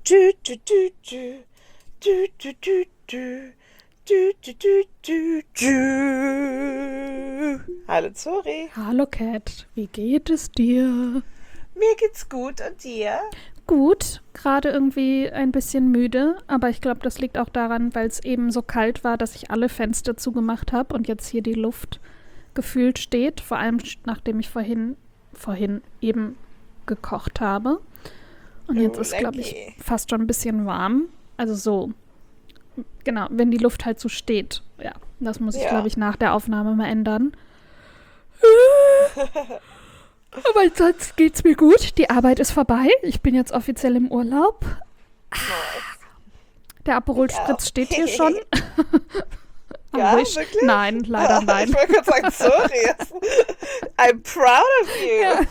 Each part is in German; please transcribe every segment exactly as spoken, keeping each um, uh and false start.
Du, du, du, du. Du, du, du, du. Du, du, du, du, du. Hallo Zori. Hallo Cat, wie geht es dir? Mir geht's gut und dir? Gut, gerade irgendwie ein bisschen müde, aber ich glaube, das liegt auch daran, weil es eben so kalt war, dass ich alle Fenster zugemacht habe und jetzt hier die Luft gefühlt steht, vor allem nachdem ich vorhin, vorhin eben gekocht habe. Und jetzt Oh, ist, glaube ich, lecky. fast schon ein bisschen warm. Also so, genau, wenn die Luft halt so steht. Ja, das muss ich, glaube Ja. ich, nach der Aufnahme mal ändern. Aber sonst geht's mir gut. Die Arbeit ist vorbei. Ich bin jetzt offiziell im Urlaub. Nice. Der Aperol Ich auch. Spritz steht hier schon. I Ja, wish. wirklich? Nein, leider Ich nein. wollte gerade sagen, sorry. I'm proud of you. Ja.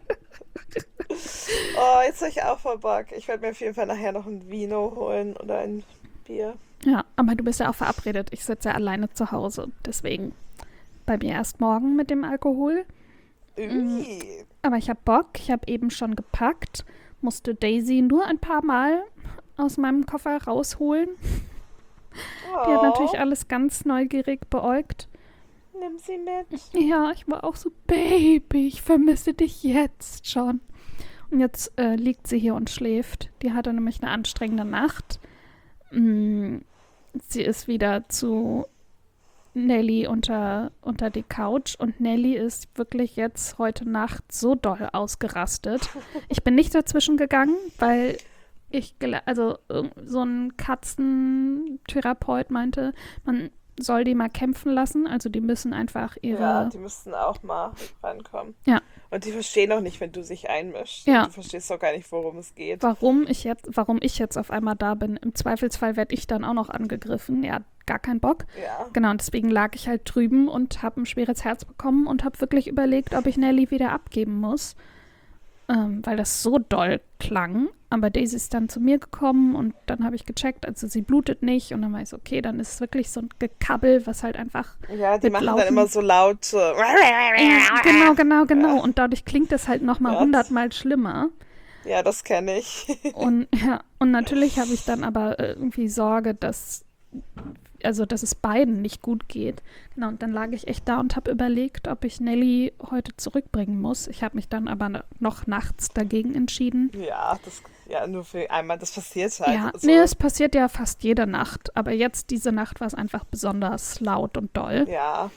Oh, jetzt habe ich auch voll Bock. Ich werde mir auf jeden Fall nachher noch ein Vino holen oder ein Bier. Ja, aber du bist ja auch verabredet. Ich sitze ja alleine zu Hause. Deswegen bei mir erst morgen mit dem Alkohol. Ui. Aber ich habe Bock. Ich habe eben schon gepackt. Musste Daisy nur ein paar Mal aus meinem Koffer rausholen. Die hat natürlich Oh, alles ganz neugierig beäugt. nimm sie mit. Ja, ich war auch so, Baby, ich vermisse dich jetzt schon. Und jetzt äh, liegt sie hier und schläft. Die hatte nämlich eine anstrengende Nacht. Mm, sie ist wieder zu Nelly unter, unter die Couch und Nelly ist wirklich jetzt heute Nacht so doll ausgerastet. Ich bin nicht dazwischen gegangen, weil ich, gele- also irg- so ein Katzentherapeut meinte, man soll die mal kämpfen lassen. Also die müssen einfach Ja, ihre, die müssten auch mal rankommen. ja, Und die verstehen auch nicht, wenn du dich einmischst. Und ja, du verstehst auch gar nicht, worum es geht. warum ich jetzt, warum ich jetzt auf einmal da bin. Im Zweifelsfall werde ich dann auch noch angegriffen. Ja, gar keinen Bock. Ja. Genau, und deswegen lag ich halt drüben und habe ein schweres Herz bekommen und habe wirklich überlegt, ob ich Nelly wieder abgeben muss, ähm, weil das so doll klang. Aber Daisy ist dann zu mir gekommen und dann habe ich gecheckt, also sie blutet nicht. Und dann war ich so, okay, dann ist es wirklich so ein Gekabbel, was halt einfach Ja, die mit machen dann lauten... immer so laut. äh, Ja, genau, genau, genau. Ja, Und dadurch klingt es halt nochmal Gott. hundertmal schlimmer. Ja, das kenne ich. Und ja, und natürlich habe ich dann aber äh, irgendwie Sorge, dass, also dass es beiden nicht gut geht. Genau, und dann lag ich echt da und habe überlegt, ob ich Nelly heute zurückbringen muss. Ich habe mich dann aber no- noch nachts dagegen entschieden. Ja, das, ja, nur für einmal, das passiert halt. Ja, nee, Also, es passiert ja fast jede Nacht, aber jetzt diese Nacht war es einfach besonders laut und doll. ja.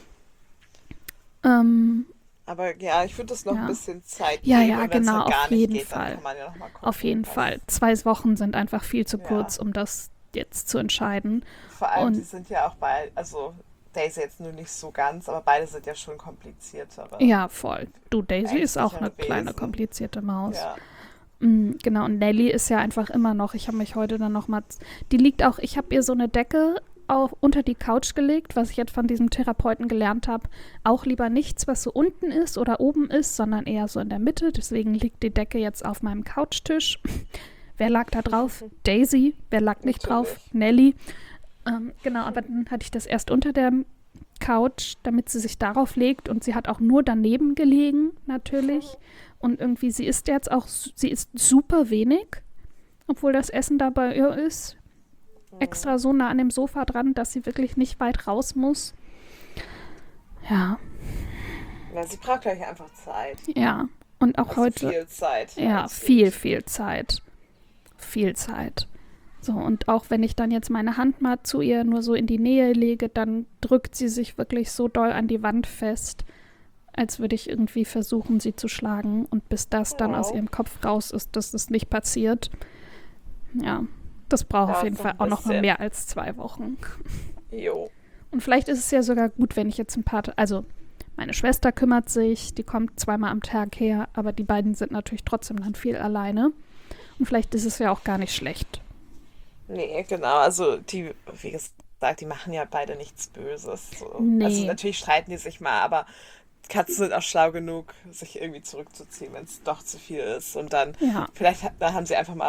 Ähm, Aber ja, ich würde das noch ein ja. bisschen Zeit Ja, geben. ja, Und wenn es genau, halt auf gar nicht jeden geht, dann Fall. kann man ja noch mal Auf gucken, jeden was. Fall. Zwei Wochen sind einfach viel zu kurz, Ja. um das jetzt zu entscheiden. Vor allem, die Und sind ja auch beide, also Daisy jetzt nur nicht so ganz, aber beide sind ja schon kompliziertere, ja, voll. Du, Daisy ist auch eine ängstlichere kleine, Wesen. komplizierte Maus. Ja. Mm, genau, und Nelly ist ja einfach immer noch, ich habe mich heute dann nochmal, die liegt auch, ich habe ihr so eine Decke auch unter die Couch gelegt, was ich jetzt von diesem Therapeuten gelernt habe. Auch lieber nichts, was so unten ist oder oben ist, sondern eher so in der Mitte. Deswegen liegt die Decke jetzt auf meinem Couchtisch. Wer lag da drauf? Daisy. Wer lag nicht drauf? Natürlich. Nelly. Ähm, genau, aber dann hatte ich das erst unter der Couch, damit sie sich darauf legt und sie hat auch nur daneben gelegen, natürlich. Und irgendwie, sie isst jetzt auch, sie isst super wenig, obwohl das Essen da bei ihr ist. Extra so nah an dem Sofa dran, dass sie wirklich nicht weit raus muss. Ja, Ja, sie braucht, glaube ich, einfach Zeit. ja. Und auch Also heute, viel Zeit. ja, als viel, wenig. viel Zeit. Viel Zeit. So, und auch wenn ich dann jetzt meine Hand mal zu ihr nur so in die Nähe lege, dann drückt sie sich wirklich so doll an die Wand fest, als würde ich irgendwie versuchen, sie zu schlagen. Und bis das dann aus Oh, ihrem Kopf raus ist, dass das nicht passiert, ja, das braucht auf dauert jeden noch Fall ein auch noch mal bisschen. mehr als zwei Wochen. Jo. Und vielleicht ist es ja sogar gut, wenn ich jetzt ein paar, Ta- also meine Schwester kümmert sich, die kommt zweimal am Tag her, aber die beiden sind natürlich trotzdem dann viel alleine. Und vielleicht ist es ja auch gar nicht schlecht. Nee, genau. Also die, wie gesagt, die machen ja beide nichts Böses. So. Also Nee, natürlich streiten die sich mal, aber Katzen sind auch schlau genug, sich irgendwie zurückzuziehen, wenn es doch zu viel ist. Und dann, ja, vielleicht ha- da haben sie einfach mal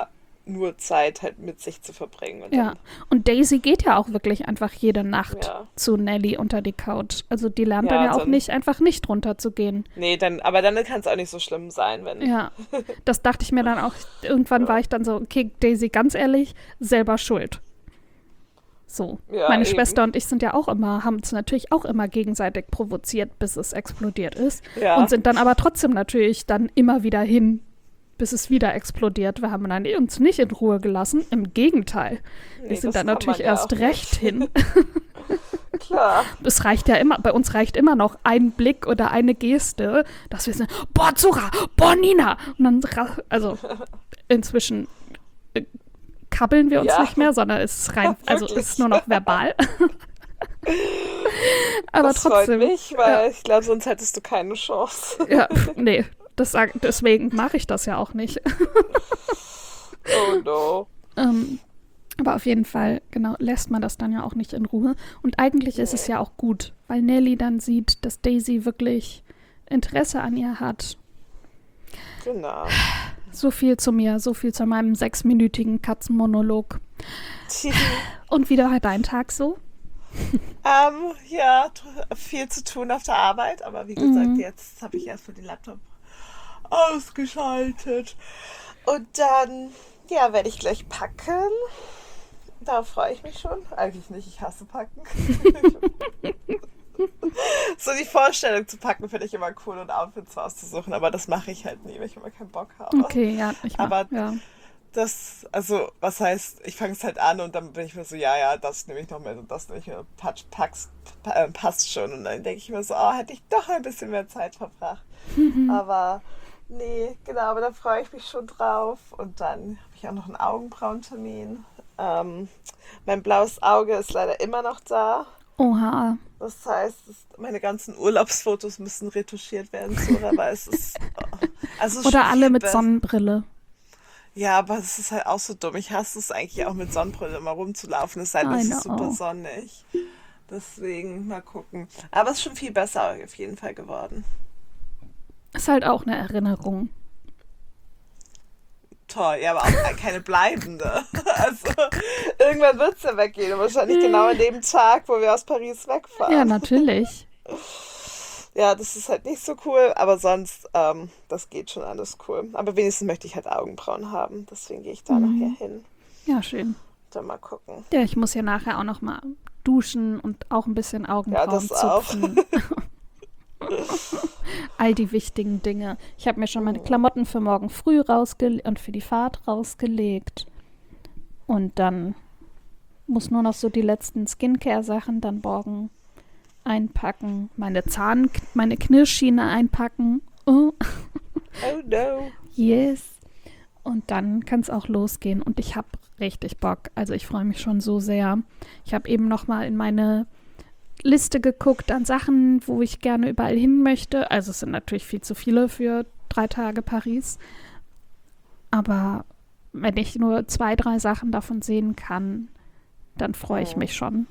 nur Zeit halt mit sich zu verbringen. Und Ja, dann, und Daisy geht ja auch wirklich einfach jede Nacht ja. zu Nelly unter die Couch. Also die lernt Ja, dann ja auch dann- nicht, einfach nicht runter zu gehen. Nee, dann, aber dann kann es auch nicht so schlimm sein, wenn. Ja, das dachte ich mir dann auch. Irgendwann war ich dann so, okay, Daisy, ganz ehrlich, selber schuld. So. Ja, Meine eben. Schwester und ich sind ja auch immer, haben es natürlich auch immer gegenseitig provoziert, bis es explodiert ist. Ja. Und sind dann aber trotzdem natürlich dann immer wieder hin, bis es wieder explodiert. Wir haben dann uns nicht in Ruhe gelassen. Im Gegenteil. Nee, Wir sind das dann kann natürlich man ja erst auch recht nicht. hin. Klar. Es reicht ja immer, bei uns reicht immer noch ein Blick oder eine Geste, dass wir sagen, boah, Zora, boah, Nina. Und dann, ra- also inzwischen äh, kabbeln wir uns Ja. nicht mehr, sondern es ist rein, also Wirklich. es ist nur noch verbal. Aber das trotzdem. freut mich, weil ich glaube, sonst hättest du keine Chance. Ja, nee, das sag, deswegen mache ich das ja auch nicht. Oh no. Ähm, aber auf jeden Fall, genau, lässt man das dann ja auch nicht in Ruhe. Und eigentlich ist es ja auch gut, weil Nelly dann sieht, dass Daisy wirklich Interesse an ihr hat. Genau. So viel zu mir, so viel zu meinem sechsminütigen Katzenmonolog. Und wie war dein Tag so? ähm, ja, t- viel zu tun auf der Arbeit, aber wie gesagt, Mhm. jetzt habe ich erstmal den Laptop ausgeschaltet. Und dann, ja, werde ich gleich packen. Da freue ich mich schon. Eigentlich nicht, ich hasse packen. So die Vorstellung zu packen finde ich immer cool und Outfits auszusuchen, aber das mache ich halt nie, weil ich immer keinen Bock habe. Okay, ja, ich mach, Aber ja. das, also, was heißt, ich fange es halt an und dann bin ich mir so, ja, ja, das nehme ich noch mit und das nehme ich mir, patsch, pack's, pa- äh, passt schon. Und dann denke ich mir so, oh, hätte ich doch ein bisschen mehr Zeit verbracht. Aber nee, genau, aber da freue ich mich schon drauf. Und dann habe ich auch noch einen Augenbrauentermin. Ähm, mein blaues Auge ist leider immer noch da. Oha. Das heißt, es, meine ganzen Urlaubsfotos müssen retuschiert werden, Zora, weil es ist. oh, Also schon Oder alle viel mit besser. Sonnenbrille. Ja, aber es ist halt auch so dumm. Ich hasse es eigentlich auch mit Sonnenbrille immer rumzulaufen. Es sei denn, I es ist know. super sonnig. Deswegen mal gucken. Aber es ist schon viel besser auf jeden Fall geworden. Ist halt auch eine Erinnerung. Toll, ja, aber auch keine bleibende. Also irgendwann wird es ja weggehen. Und wahrscheinlich genau an dem Tag, wo wir aus Paris wegfahren. Ja, natürlich. Ja, das ist halt nicht so cool, aber sonst, ähm, das geht schon alles cool. Aber wenigstens möchte ich halt Augenbrauen haben. Deswegen gehe ich da Mhm. nachher hin. Ja, schön. Dann mal gucken. Ja, ich muss ja nachher auch noch mal duschen und auch ein bisschen Augenbrauen Ja, das auch. zupfen. All die wichtigen Dinge. Ich habe mir schon meine Klamotten für morgen früh rausgelegt und für die Fahrt rausgelegt. Und dann muss nur noch so die letzten Skincare-Sachen dann morgen einpacken. Meine Zahn, meine Knirschschiene einpacken. Oh, Oh no. yes. Und dann kann es auch losgehen. Und ich habe richtig Bock. Also ich freue mich schon so sehr. Ich habe eben noch mal in meine Liste geguckt an Sachen, wo ich gerne überall hin möchte. Also es sind natürlich viel zu viele für drei Tage Paris. Aber wenn ich nur zwei, drei Sachen davon sehen kann, dann freue ich Mhm. mich schon.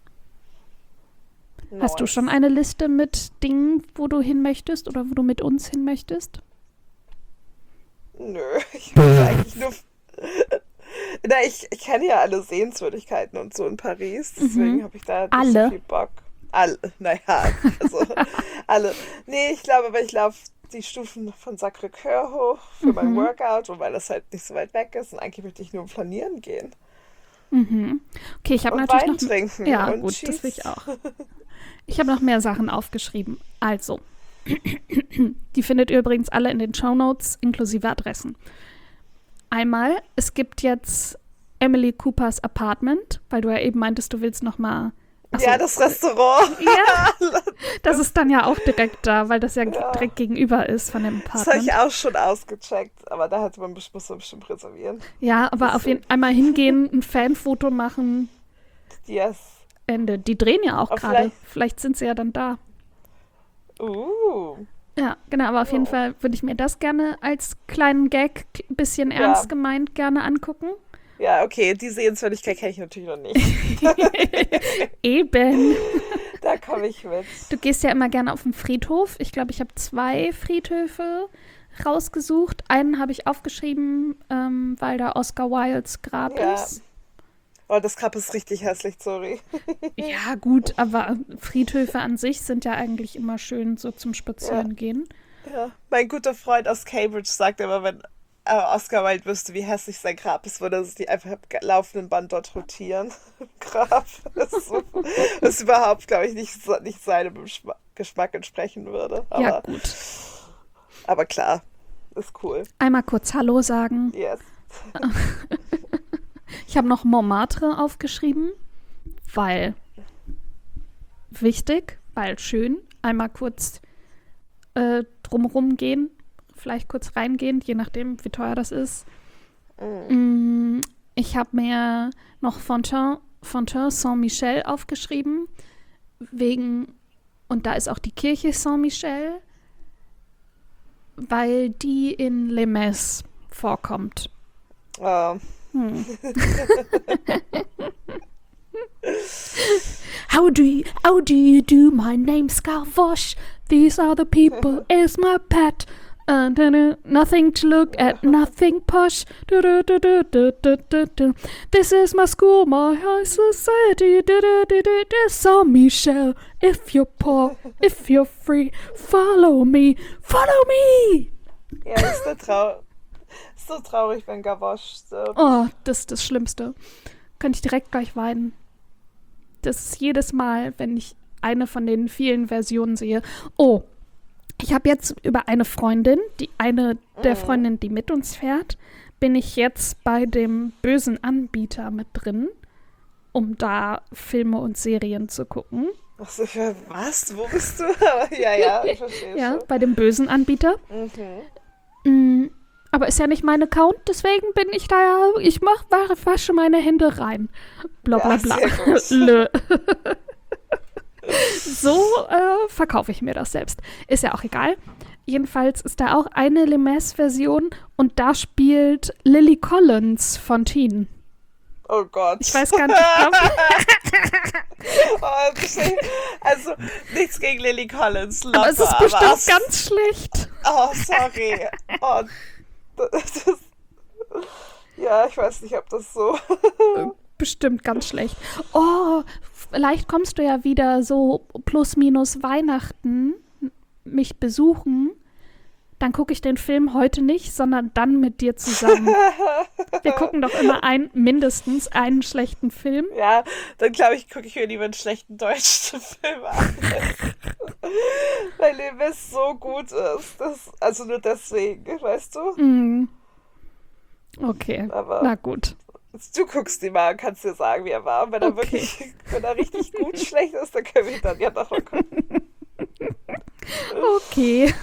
Hast du Nice. schon eine Liste mit Dingen, wo du hin möchtest oder wo du mit uns hin möchtest? Nö, ich will eigentlich nur. Na, ich, ich kenne ja alle Sehenswürdigkeiten und so in Paris, deswegen Mhm. habe ich da nicht Alle? so viel Bock. Alle, naja, also alle. Nee, ich glaube, aber ich laufe die Stufen von Sacré-Cœur hoch für mein Mhm. Workout und weil das halt nicht so weit weg ist und eigentlich möchte ich nur flanieren gehen Mhm. Okay, ich habe und natürlich Wein noch... trinken Ja, und gut, Cheese. das will ich auch. Ich habe noch mehr Sachen aufgeschrieben. Also, die findet ihr übrigens alle in den Shownotes inklusive Adressen. Einmal, es gibt jetzt Emily Coopers Apartment, weil du ja eben meintest, du willst noch mal... Achso, Ja, das Restaurant. ja, das ist dann ja auch direkt da, weil das ja, Ja. direkt gegenüber ist von dem Das habe Apartment. ich auch schon ausgecheckt, aber da hätte man bes- muss man bestimmt reservieren. Ja, aber auf jeden einmal hingehen, ein Fanfoto machen, Yes. Ende. Die drehen ja auch Oh, gerade. vielleicht- Vielleicht sind sie ja dann da. Uh. Ja, genau, aber auf jeden Oh. Fall würde ich mir das gerne als kleinen Gag, ein bisschen Ja. ernst gemeint, gerne angucken. Ja, okay, die Sehenswürdigkeit kenne ich natürlich noch nicht. Eben. Da komme ich mit. Du gehst ja immer gerne auf den Friedhof. Ich glaube, ich habe zwei Friedhöfe rausgesucht. Einen habe ich aufgeschrieben, ähm, weil da Oscar Wildes Grab Ja. ist. Oh, das Grab ist richtig hässlich, sorry. Ja, gut, aber Friedhöfe an sich sind ja eigentlich immer schön so zum Ja, Spazierengehen. ja. Mein guter Freund aus Cambridge sagt immer, wenn äh, Oscar Wilde wüsste, wie hässlich sein Grab ist, würde er sich einfach im laufenden Band dort rotieren. Im Grab. Das ist, so, das ist überhaupt, glaube ich, nicht, so- nicht seinem Geschma- Geschmack entsprechen würde. Ja, Aber, gut. aber klar, ist cool. Einmal kurz Hallo sagen. Yes. Ich habe noch Montmartre aufgeschrieben, weil wichtig, weil schön. Einmal kurz äh, drumherum gehen, vielleicht kurz reingehen, je nachdem, wie teuer das ist. Mm. Mm, Ich habe mir noch Fontaine, Fontaine Saint-Michel aufgeschrieben, wegen, und da ist auch die Kirche Saint-Michel, weil die in Les Metz vorkommt. Ähm, Hm. How do you, how do you do? My name's Gavroche. These are the people. Is my pet. Uh, da, da, nothing to look at, nothing posh. Du, du, du, du, du, du, du, du. This is my school, my high society. Du, du, du, du, du. Saint Michel, if you're poor, if you're free, follow me, follow me. ja, ist so, trau ist so traurig, wenn Gavroche stirbt. Oh, das ist das Schlimmste. Könnte ich direkt gleich weinen. Das ist jedes Mal, wenn ich eine von den vielen Versionen sehe. Oh, ich habe jetzt über eine Freundin, die eine der Mhm. Freundinnen, die mit uns fährt, bin ich jetzt bei dem bösen Anbieter mit drin, um da Filme und Serien zu gucken. Ach so, ich war, was? Wo bist du? ja, ja, ich verstehe Ja, schon. bei dem bösen Anbieter. Mhm. Mm, aber ist ja nicht mein Account, deswegen bin ich da ja, ich mach, wasche meine Hände rein. Bla bla Ja, bla. sehr gut. Lö. So äh, verkaufe ich mir das selbst. Ist ja auch egal. Jedenfalls ist da auch eine Les Mis-Version und da spielt Lily Collins Fontaine. Oh Gott. Ich weiß gar nicht, ich glaube, oh, das ist- also, nichts gegen Lily Collins. aber es ist Lover, bestimmt aber es- ganz schlecht. Oh, sorry. Oh, das ist, ja, ich weiß nicht, ob das so. Bestimmt ganz schlecht. Oh, vielleicht kommst du ja wieder so plus minus Weihnachten mich besuchen. Dann gucke ich den Film heute nicht, sondern dann mit dir zusammen. Wir gucken doch immer ein, mindestens einen schlechten Film. Ja, dann glaube ich, gucke ich mir lieber einen schlechten deutschen Film an. Weil Levis so gut ist. Das, also nur deswegen, weißt du? Mm. Okay, Aber na gut. du guckst ihn mal und kannst dir sagen, wie er war. Und wenn er Okay. wirklich, wenn er richtig gut schlecht ist, dann können wir ihn dann ja noch mal gucken. Okay.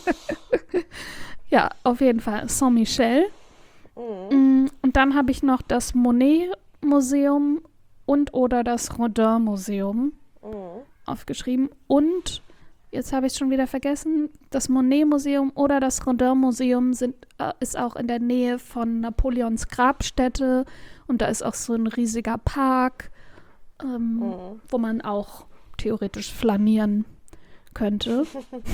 Ja, auf jeden Fall Saint-Michel. Mhm. Mm, Und dann habe ich noch das Monet-Museum und oder das Rodin-Museum Mhm. aufgeschrieben. Und, jetzt habe ich es schon wieder vergessen, das Monet-Museum oder das Rodin-Museum sind, äh, ist auch in der Nähe von Napoleons Grabstätte. Und da ist auch so ein riesiger Park, ähm, Mhm. wo man auch theoretisch flanieren könnte.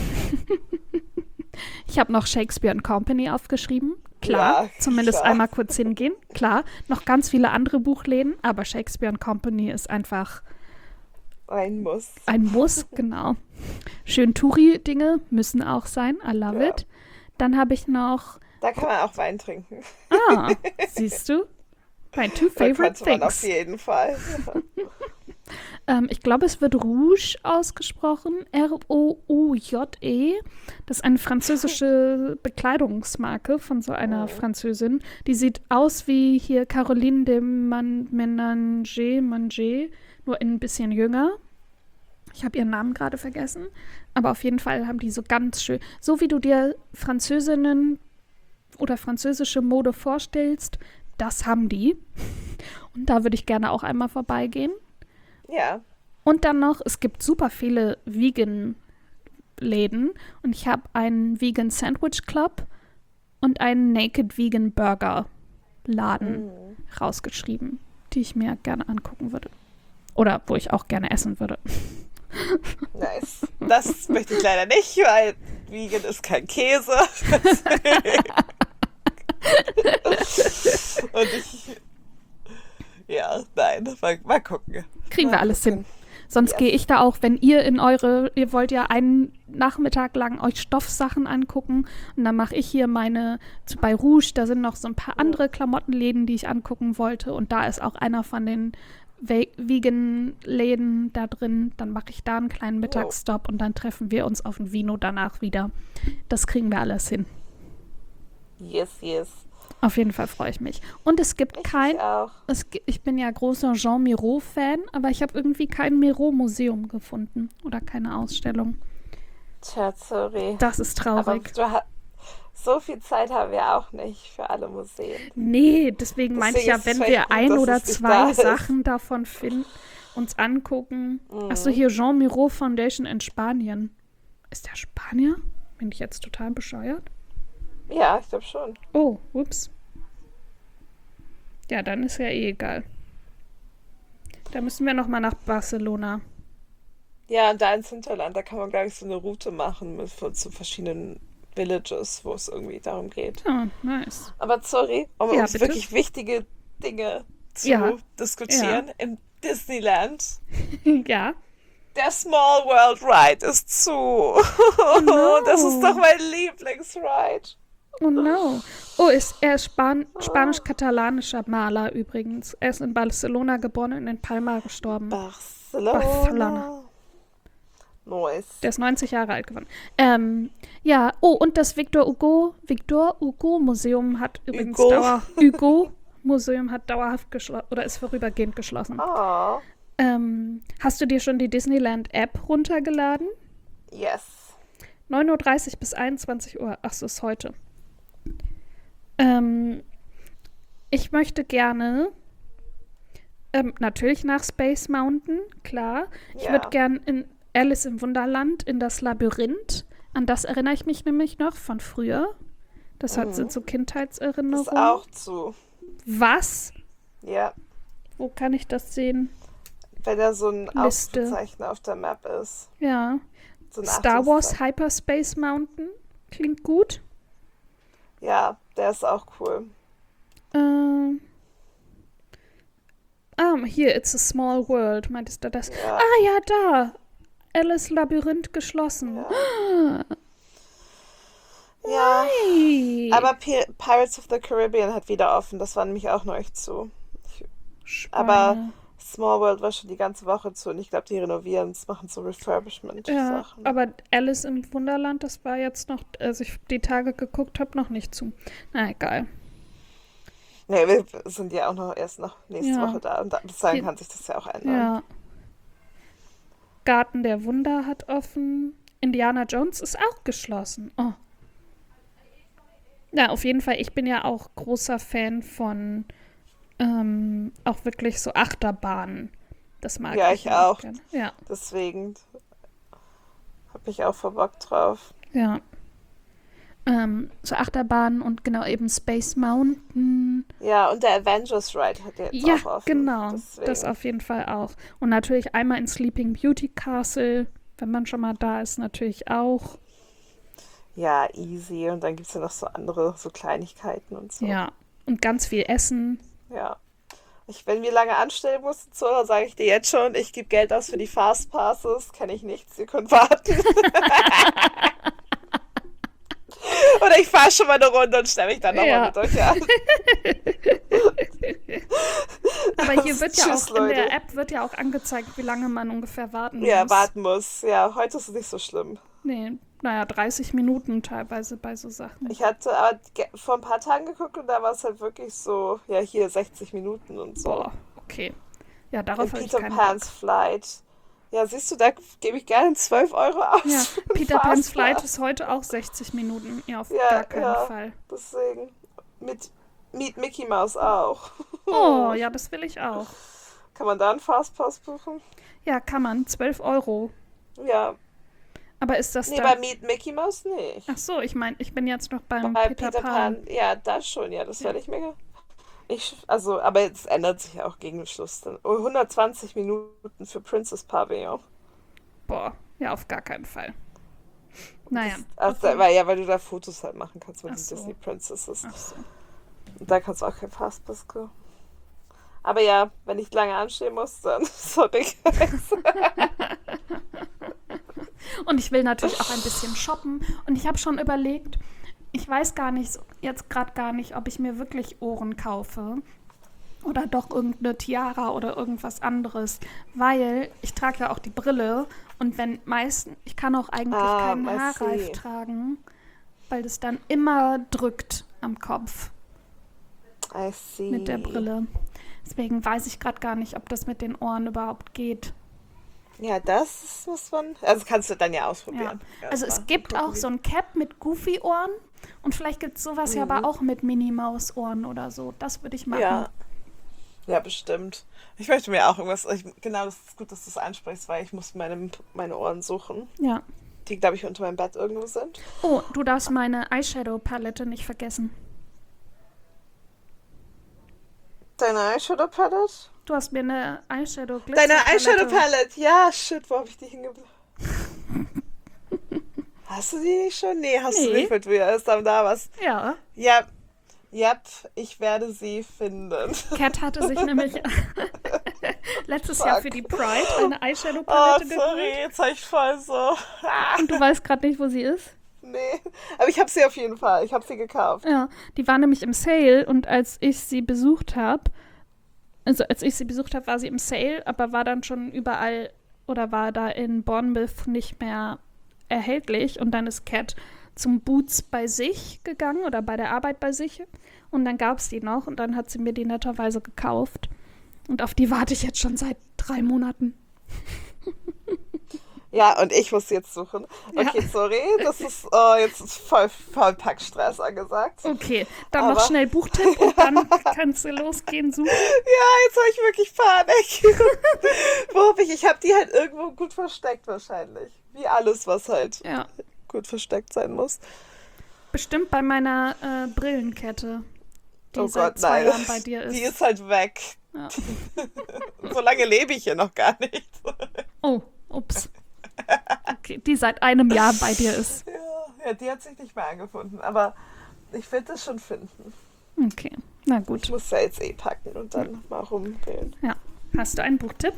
Ich habe noch Shakespeare and Company aufgeschrieben. Klar, Ja, zumindest klar. einmal kurz hingehen. Klar, noch ganz viele andere Buchläden, aber Shakespeare and Company ist einfach Ein Muss. ein Muss, genau. Schön Touri-Dinge müssen auch sein. I love Ja. it. Dann habe ich noch, Da kann man auch Wein trinken. ah, siehst du? My two Da favorite könnte man auf things. jeden Fall. Ähm, ich glaube, es wird Rouge ausgesprochen. R O U J E. Das ist eine französische Bekleidungsmarke von so einer Mhm. Französin. Die sieht aus wie hier Caroline de Man Ménager, Manger, nur ein bisschen jünger. Ich habe ihren Namen gerade vergessen. Aber auf jeden Fall haben die so ganz schön, so wie du dir Französinnen oder französische Mode vorstellst, das haben die. Und da würde ich gerne auch einmal vorbeigehen. Ja. Und dann noch, es gibt super viele Vegan-Läden und ich habe einen Vegan Sandwich Club und einen Naked Vegan Burger Laden Mhm. rausgeschrieben, die ich mir gerne angucken würde. Oder wo ich auch gerne essen würde. Nice. Das möchte ich leider nicht, weil Vegan ist kein Käse. Und ich, ja, nein, mal, mal gucken. Kriegen mal wir alles gucken. hin. Sonst Yes. gehe ich da auch, wenn ihr in eure, ihr wollt ja einen Nachmittag lang euch Stoffsachen angucken und dann mache ich hier meine, zu, bei Rouge, da sind noch so ein paar andere Klamottenläden, die ich angucken wollte und da ist auch einer von den Ve- Vegan-Läden da drin. Dann mache ich da einen kleinen Mittagsstopp und dann treffen wir uns auf dem Vino danach wieder. Das kriegen wir alles hin. Yes, yes. Auf jeden Fall freue ich mich. Und es gibt Ich kein, mich auch. es, gi- ich bin ja großer Jean Miro-Fan, aber ich habe irgendwie kein Miro-Museum gefunden oder keine Ausstellung. Tja, sorry. Das ist Aber traurig. du ha- so viel Zeit haben wir auch nicht für alle Museen. Nee, deswegen meinte ich Deswegen ja, ist es wenn vielleicht wir gut, ein dass oder es nicht zwei da ist. Sachen davon finden, uns angucken. Mhm. Achso, hier Jean Miro Foundation in Spanien. Ist der Spanier? Bin ich jetzt total bescheuert? Ja, ich glaube schon. Oh, ups. Ja, dann ist ja eh egal. Da müssen wir noch mal nach Barcelona. Ja, und da ins Hinterland, da kann man, glaube ich, so eine Route machen mit, für, zu verschiedenen Villages, wo es irgendwie darum geht. Oh, nice. Aber sorry, um Ja, uns bitte? wirklich wichtige Dinge zu Ja. diskutieren, im Disneyland, Ja. der Small World Ride ist zu. no. Das ist doch mein Lieblingsride. Oh no. Oh, ist, er ist Span spanisch-katalanischer Maler übrigens. Er ist in Barcelona geboren und in Palma gestorben. Barcelona. Barcelona. Nice. Der ist neunzig Jahre alt geworden. Ähm, ja, oh, und das Victor Hugo, Victor Hugo Museum hat übrigens Hugo. Dauer, Hugo Museum hat dauerhaft geschlossen oder ist vorübergehend geschlossen. Ah, Ähm, hast du dir schon die Disneyland App runtergeladen? yes. neun Uhr dreißig bis einundzwanzig Uhr. Ach, so ist heute. Ähm, ich möchte gerne ähm, natürlich nach Space Mountain, klar. Ich Ja. würde gern in Alice im Wunderland, in das Labyrinth. An das erinnere ich mich nämlich noch von früher. Das hat, sind so Ist Kindheitserinnerungen. auch zu. Was? Ja. Wo kann ich das sehen? Wenn da so ein Liste. Ausrufezeichen auf der Map ist. Ja. So ein Star Wars Achtungszeichen. Hyperspace Mountain. Klingt gut. Ja, der ist auch cool. Ähm. Ah, hier, It's a Small World. Meintest du das? Ja. Ah, ja, da. Alice Labyrinth geschlossen. Ja. Ja. Hey. Aber Pi- Pirates of the Caribbean hat wieder offen. Das war nämlich auch noch nicht zu. Ich, aber Schweine. Small World war schon die ganze Woche zu. Und ich glaube, die renovieren es, machen so Ja, Refurbishment-Sachen. aber Alice im Wunderland, das war jetzt noch, als ich die Tage geguckt habe, noch nicht zu. Na, egal. Nee, wir sind ja auch noch erst noch nächste Ja. Woche da. Und da, bis dahin Hier- kann sich das ja auch ändern. Ja. Garten der Wunder hat offen. Indiana Jones ist auch geschlossen. Oh. Ja, auf jeden Fall. Ich bin ja auch großer Fan von ähm, auch wirklich so Achterbahnen. Das mag Ja, ich ich nämlich auch. gerne. Ja, Deswegen habe ich auch voll Bock drauf. ja. Ähm, so Achterbahnen und genau eben Space Mountain. Ja, und der Avengers Ride hat jetzt Ja, auch offen. genau. Deswegen. Das auf jeden Fall auch. Und natürlich einmal in Sleeping Beauty Castle, wenn man schon mal da ist, natürlich auch. Ja, easy. Und dann gibt es ja noch so andere, so Kleinigkeiten und so. Ja. Und ganz viel Essen. Ja. Ich, wenn wir lange anstellen mussten, so, dann sage ich dir jetzt schon, ich gebe Geld aus für die Fastpasses, kenne ich nichts, ihr könnt warten. Oder ich fahre schon mal eine Runde und stelle mich dann nochmal Ja. mit euch an. Aber hier wird ja Tschüss, auch, in der Leute. App wird ja auch angezeigt, wie lange man ungefähr warten Ja, muss. warten muss. Ja, heute ist es nicht so schlimm. Nee, naja, dreißig Minuten teilweise bei so Sachen. Ich hatte aber ge- vor ein paar Tagen geguckt und da war es halt wirklich so, ja, hier sechzig Minuten und so. Boah, okay. Ja, darauf In habe ich Peter keinen Pan's Bock. Flight. Ja, siehst du, da gebe ich gerne zwölf Euro aus. Ja, für einen Peter Pan's Fastpass. Flight ist heute auch sechzig Minuten. Ja, auf Ja, gar keinen ja. Fall. Deswegen. Mit Meet Mickey Mouse auch. Oh, ja, das will ich auch. Kann man da einen Fastpass buchen? Ja, kann man. zwölf Euro. Ja. Aber ist das Nee, dann... bei Meet Mickey Mouse nicht. Ach so, ich meine, ich bin jetzt noch beim Bei Peter, Peter Pan. Pan, ja, das schon, ja, das Ja. werde ich mega. Ich, also, aber es ändert sich ja auch gegen den Schluss dann. Oh, hundertzwanzig Minuten für Princess Pavillon. Boah, ja, auf gar keinen Fall. Naja. Also, okay. weil, ja, weil du da Fotos halt machen kannst mit Ach den so. Disney Princesses. Ach so. Und da kannst du auch kein Fastpass. Aber ja, wenn ich lange anstehen muss, dann sorry. Und ich will natürlich auch ein bisschen shoppen. Und ich habe schon überlegt, ich weiß gar nicht, so- jetzt gerade gar nicht, ob ich mir wirklich Ohren kaufe. Oder doch irgendeine Tiara oder irgendwas anderes. Weil ich trage ja auch die Brille. Und wenn meisten, ich kann auch eigentlich Ah, keinen I Haarreif see. tragen, weil das dann immer drückt am Kopf I see. mit der Brille. Deswegen weiß ich gerade gar nicht, ob das mit den Ohren überhaupt geht. Ja, das muss man. Also kannst du dann ja Ja. ausprobieren. Also Erstmal es gibt gucken, auch wie- so ein Cap mit Goofy-Ohren und vielleicht gibt es sowas ja Mhm. aber auch mit Minnie-Maus-Ohren oder so. Das würde ich machen. Ja. Ja, bestimmt. Ich möchte mir auch irgendwas. Ich, genau, das ist gut, dass du es ansprichst, weil ich muss meine, meine Ohren suchen, Ja. die, glaube ich, unter meinem Bett irgendwo sind. Oh, du darfst meine Eyeshadow-Palette nicht vergessen. Deine Eyeshadow Palette? Du hast mir eine eyeshadow Deine Eyeshadow Palette! Ja, shit, wo habe ich die hingebracht? Hast du die nicht schon? Nee, hast Nee. du nicht, weil du ja erst da warst. Ja. Ja, yep, ich werde sie finden. Cat hatte sich nämlich letztes Jahr Fuck. für die Pride eine Oh, Eyeshadow-Palette sorry, geholt. jetzt habe ich voll so. Ah, Und du weißt gerade nicht, wo sie ist. nee, aber ich habe sie auf jeden Fall. Ich habe sie gekauft. Ja, die war nämlich im Sale und als ich sie besucht habe, also als ich sie besucht habe, war sie im Sale, aber war dann schon überall oder war da in Bournemouth nicht mehr erhältlich und dann ist Cat zum Boots bei sich gegangen oder bei der Arbeit bei sich und dann gab es die noch und dann hat sie mir die netterweise gekauft und auf die warte ich jetzt schon seit drei Monaten. Ja, und ich muss sie jetzt suchen. Okay, Ja. sorry, das ist, oh, jetzt ist voll, voll Packstress angesagt. Okay, dann Aber- noch schnell Buchtipp und dann kannst du losgehen suchen. Ja, jetzt habe ich wirklich Panik. Wo hab ich? Ich habe die halt irgendwo gut versteckt wahrscheinlich. Wie alles, was halt Ja. gut versteckt sein muss. Bestimmt bei meiner äh, Brillenkette, die Oh seit Gott, zwei nein. Jahren bei dir ist. Die ist halt weg. Ja. So lange lebe ich hier noch gar nicht. Oh, ups. Okay, die seit einem Jahr bei dir ist. Ja, ja, die hat sich nicht mehr angefunden. Aber ich werde es schon finden. Okay, na Ich gut. muss ja jetzt eh packen und dann mal rumwählen. Ja. Hast du einen Buchtipp?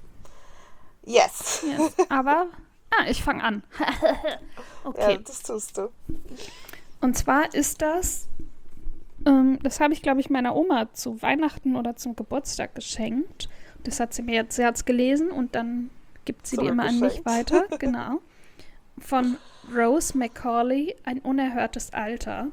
Yes. Yes. Aber, ah, ich fange an. Ja, Okay. das tust du. Und zwar ist das, ähm, das habe ich, glaube ich, meiner Oma zu Weihnachten oder zum Geburtstag geschenkt. Das hat sie mir jetzt, sie hat es gelesen und dann gibt sie die immer an mich Zurückgeschenkt. weiter. Genau. Von Rose Macaulay, Ein unerhörtes Alter.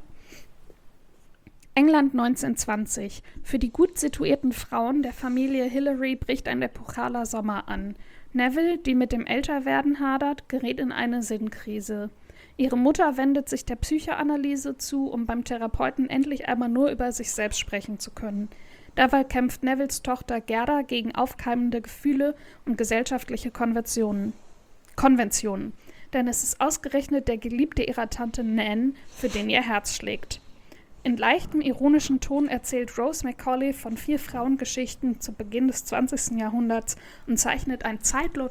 England neunzehnhundertzwanzig. Für die gut situierten Frauen der Familie Hillary bricht ein epochaler Sommer an. Neville, die mit dem Älterwerden hadert, gerät in eine Sinnkrise. Ihre Mutter wendet sich der Psychoanalyse zu, um beim Therapeuten endlich einmal nur über sich selbst sprechen zu können. Dabei kämpft Nevilles Tochter Gerda gegen aufkeimende Gefühle und gesellschaftliche Konventionen. Konventionen. Denn es ist ausgerechnet der Geliebte ihrer Tante Nan, für den ihr Herz schlägt. In leichtem, ironischen Ton erzählt Rose Macaulay von vier Frauengeschichten zu Beginn des zwanzigsten Jahrhunderts und zeichnet ein, zeitlo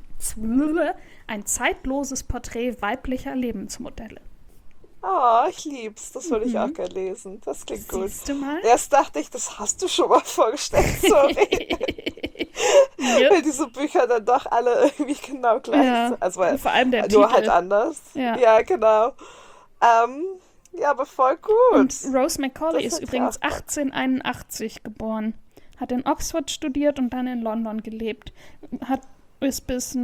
ein zeitloses Porträt weiblicher Lebensmodelle. Oh, ich lieb's. Das würde ich auch gerne lesen. Das klingt gut. Siehst du mal? Erst dachte ich, das hast du schon mal vorgestellt. Sorry. Ja. Weil diese Bücher dann doch alle irgendwie genau gleich Ja. sind. Also, weil, Und vor allem der nur Titel. halt anders. Ja. Ja, genau. Ähm, ja, aber voll gut. Und Rose Macaulay Das ist ist übrigens ja auch gut. achtzehnhunderteinundachtzig geboren, hat in Oxford studiert und dann in London gelebt, hat ist bis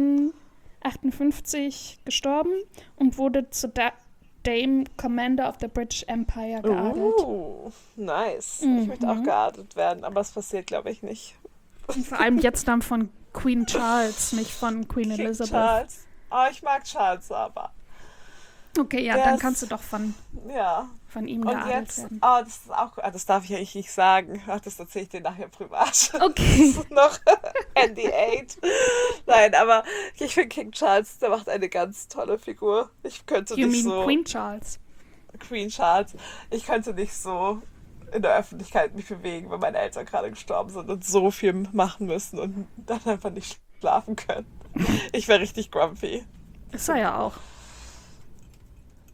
neunzehnhundertachtundfünfzig gestorben und wurde zu da Dame Commander of the British Empire geadelt. Uh, nice. Mhm. Ich möchte auch geadelt werden, aber es passiert, glaube ich, nicht. Und vor allem jetzt dann von Queen Charles, nicht von Queen King Elizabeth. Charles. Oh, ich mag Charles aber. Okay, ja, Der dann ist- kannst du doch von, Ja. von ihm Und geadelt jetzt, werden. oh, das ist auch, ah, das darf ich eigentlich nicht sagen. Ach, das erzähle ich dir nachher privat. Okay. Das ist noch N D acht. Nein, aber ich finde King Charles, der macht eine ganz tolle Figur. Ich könnte You nicht mean so. Queen Charles? Queen Charles. Ich könnte nicht so in der Öffentlichkeit mich bewegen, wenn meine Eltern gerade gestorben sind und so viel machen müssen und dann einfach nicht schlafen können. Ich wäre richtig grumpy. Ist er ja auch.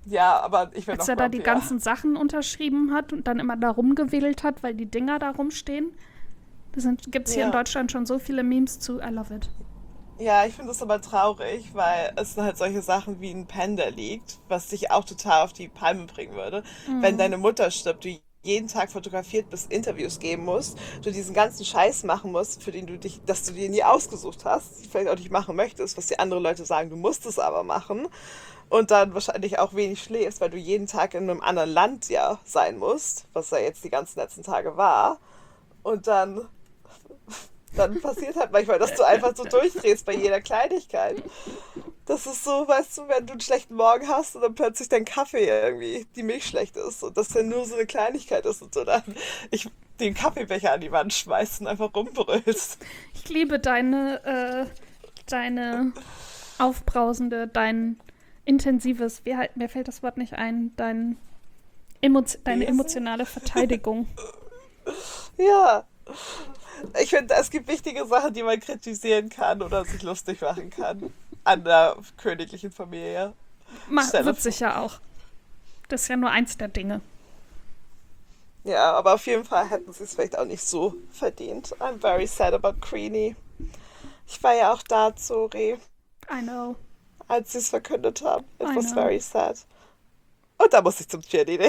Ja, aber ich bin Als noch er da die grumpier. ganzen Sachen unterschrieben hat und dann immer da rumgewedelt hat, weil die Dinger da rumstehen. Da gibt es hier in Ja. Deutschland schon so viele Memes zu. I love it. Ja, ich finde das aber traurig, weil es sind halt solche Sachen wie ein Pen, der liegt, was dich auch total auf die Palme bringen würde. Wenn Mhm. deine Mutter stirbt, du jeden Tag fotografiert bist, Interviews geben musst, du diesen ganzen Scheiß machen musst, für den du dich, dass du dir nie ausgesucht hast, vielleicht auch nicht machen möchtest, was die anderen Leute sagen, du musst es aber machen. Und dann wahrscheinlich auch wenig schläfst, weil du jeden Tag in einem anderen Land ja sein musst, was ja jetzt die ganzen letzten Tage war. Und dann dann passiert halt manchmal, dass du einfach so durchdrehst bei jeder Kleinigkeit. Das ist so, weißt du, wenn du einen schlechten Morgen hast und dann plötzlich dein Kaffee irgendwie, die Milch schlecht ist und das dann nur so eine Kleinigkeit ist und so dann ich den Kaffeebecher an die Wand schmeißt und einfach rumbrüllst. Ich liebe deine, äh, deine aufbrausende, dein intensives, wie, halt- mir fällt das Wort nicht ein, dein emo deine Wesen? emotionale Verteidigung. Ja, ich finde, es gibt wichtige Sachen, die man kritisieren kann oder sich lustig machen kann an der königlichen Familie. Ma Stell dir wird vor. sicher auch. Das ist ja nur eins der Dinge. Ja, aber auf jeden Fall hätten sie es vielleicht auch nicht so verdient. I'm very sad about Queenie. Ich war ja auch da, Zori, I know. als sie es verkündet haben. It I was know. very sad. Und da muss ich zum Cheerleading.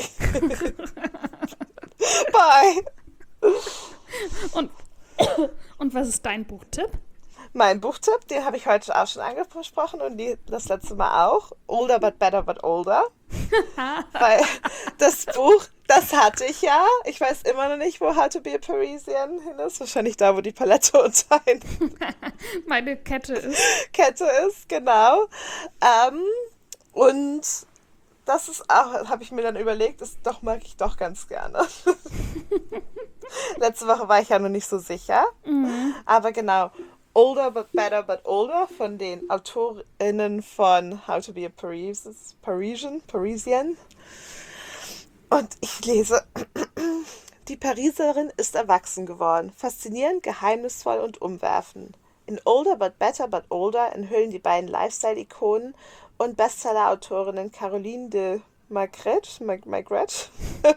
Bye. Und, und was ist dein Buchtipp? Mein Buchtipp, den habe ich heute auch schon angesprochen und die, das letzte Mal auch. Older but better but older. Weil das Buch, das hatte ich ja. Ich weiß immer noch nicht, wo How to be a Parisian hin ist. Wahrscheinlich da, wo die Palette unter eine Meine Kette ist. Kette ist, genau. Ähm, und das ist auch, habe ich mir dann überlegt, ist doch mag ich doch ganz gerne. Letzte Woche war ich ja noch nicht so sicher. Mhm. Aber genau, Older but Better but Older von den AutorInnen von How to be a Paris Parisian, Parisian. Und ich lese, die Pariserin ist erwachsen geworden, faszinierend, geheimnisvoll und umwerfend. In Older but Better but Older enthüllen die beiden Lifestyle-Ikonen und Bestseller-Autorinnen Caroline de Magret, Mag Magret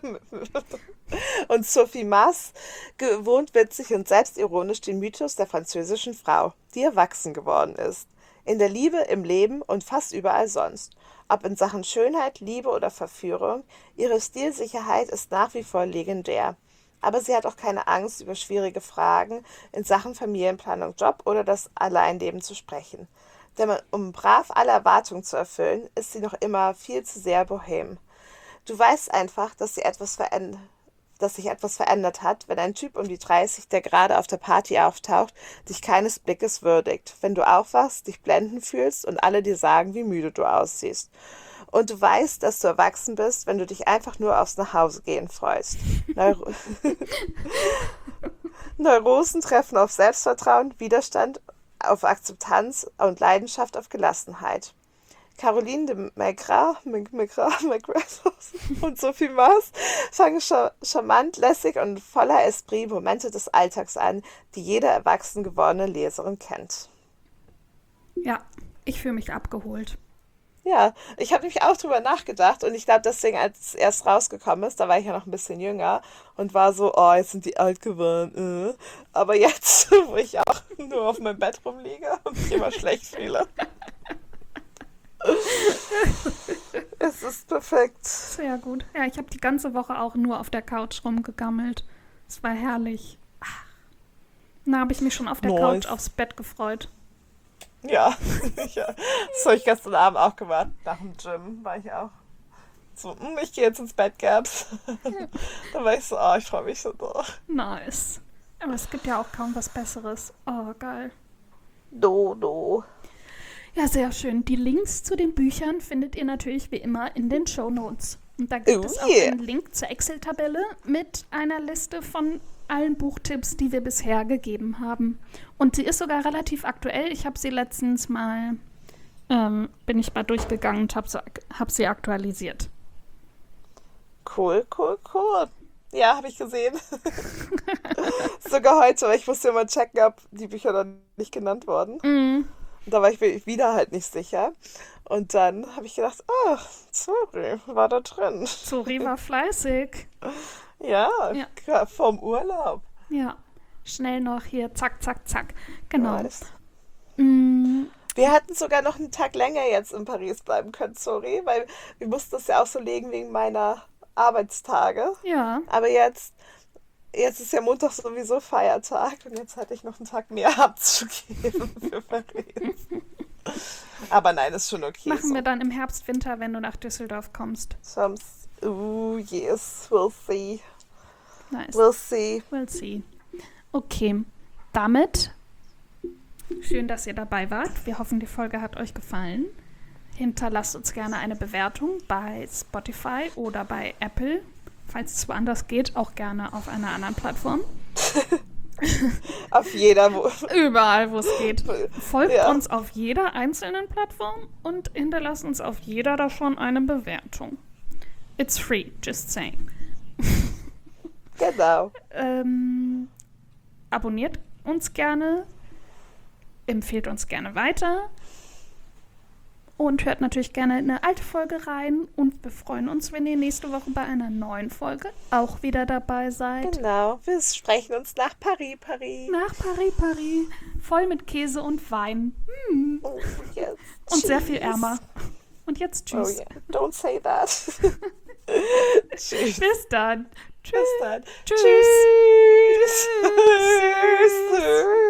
und Sophie Maas gewohnt witzig und selbstironisch den Mythos der französischen Frau, die erwachsen geworden ist. In der Liebe, im Leben und fast überall sonst. Ob in Sachen Schönheit, Liebe oder Verführung, ihre Stilsicherheit ist nach wie vor legendär. Aber sie hat auch keine Angst, über schwierige Fragen in Sachen Familienplanung, Job oder das Alleinleben zu sprechen. Denn um brav alle Erwartungen zu erfüllen, ist sie noch immer viel zu sehr bohem. Du weißt einfach, dass sie etwas verändert. dass sich etwas verändert hat, wenn ein Typ um die dreißig, der gerade auf der Party auftaucht, dich keines Blickes würdigt, wenn du aufwachst, dich blenden fühlst und alle dir sagen, wie müde du aussiehst. Und du weißt, dass du erwachsen bist, wenn du dich einfach nur aufs Nachhausegehen freust. Neuro Neurosen treffen auf Selbstvertrauen, Widerstand auf Akzeptanz und Leidenschaft auf Gelassenheit. Caroline de Maigret, Maigret, Maigret und Sophie Maas fangen char charmant, lässig und voller Esprit Momente des Alltags an, die jede erwachsen gewordene Leserin kennt. Ja, ich fühle mich abgeholt. Ja, ich habe nämlich auch drüber nachgedacht und ich glaube deswegen, als es erst rausgekommen ist, da war ich ja noch ein bisschen jünger und war so, oh, jetzt sind die alt geworden. Äh. Aber jetzt, wo ich auch nur auf meinem Bett rumliege und mich immer schlecht fühle. Es ist perfekt. Sehr gut. Ja, ich habe die ganze Woche auch nur auf der Couch rumgegammelt. Es war herrlich. Ach. Da habe ich mich schon auf der Nice. Couch aufs Bett gefreut. Ja, ja, das habe ich gestern Abend auch gemacht. Nach dem Gym war ich auch so, hm, ich gehe jetzt ins Bett, Gabs. Dann war ich so, oh, ich freue mich so doch. Nice. Aber es gibt ja auch kaum was Besseres. Oh, geil. Do, do. Ja, sehr schön. Die Links zu den Büchern findet ihr natürlich wie immer in den Shownotes. Und da gibt Oh es auch yeah. einen Link zur Excel-Tabelle mit einer Liste von allen Buchtipps, die wir bisher gegeben haben. Und sie ist sogar relativ aktuell. Ich habe sie letztens mal, ähm, bin ich mal durchgegangen und habe sie, hab sie aktualisiert. Cool, cool, cool. Ja, habe ich gesehen. Sogar heute, weil ich musste immer checken, ob die Bücher dann nicht genannt wurden. Mm. Da war ich mir wieder halt nicht sicher. Und dann habe ich gedacht, ach, sorry, war da drin. Zori war fleißig. Ja, Ja. k- vom Urlaub. Ja. Schnell noch hier, zack, zack, zack. Genau. Weißt. Mm, Wir hätten sogar noch einen Tag länger jetzt in Paris bleiben können, sorry, weil wir mussten das ja auch so legen wegen meiner Arbeitstage. ja. Aber jetzt, jetzt ist ja Montag sowieso Feiertag und jetzt hatte ich noch einen Tag mehr abzugeben für Paris. Aber nein, ist schon okay Machen so. wir dann im Herbst, Winter, wenn du nach Düsseldorf kommst. Shams, uh, yes, we'll see. Nice. We'll see. We'll see. Okay, damit schön, dass ihr dabei wart. Wir hoffen, die Folge hat euch gefallen. Hinterlasst uns gerne eine Bewertung bei Spotify oder bei Apple. Falls es woanders geht, auch gerne auf einer anderen Plattform. Auf jeder, wo. Überall, wo es geht. Folgt Ja. uns auf jeder einzelnen Plattform und hinterlasst uns auf jeder davon eine Bewertung. It's free, just saying. Genau. Ähm, abonniert uns gerne, empfehlt uns gerne weiter und hört natürlich gerne eine alte Folge rein. Und wir freuen uns, wenn ihr nächste Woche bei einer neuen Folge auch wieder dabei seid. Genau. Wir sprechen uns nach Paris, Paris. Nach Paris, Paris, voll mit Käse und Wein. Hm. Oh, yes. Und sehr viel Cheese. ärmer. Und jetzt Oh tschüss. yeah. Don't say that. Tschüss. Bis dann. Bis dann. Tschüss. Tschüss. Tschüss.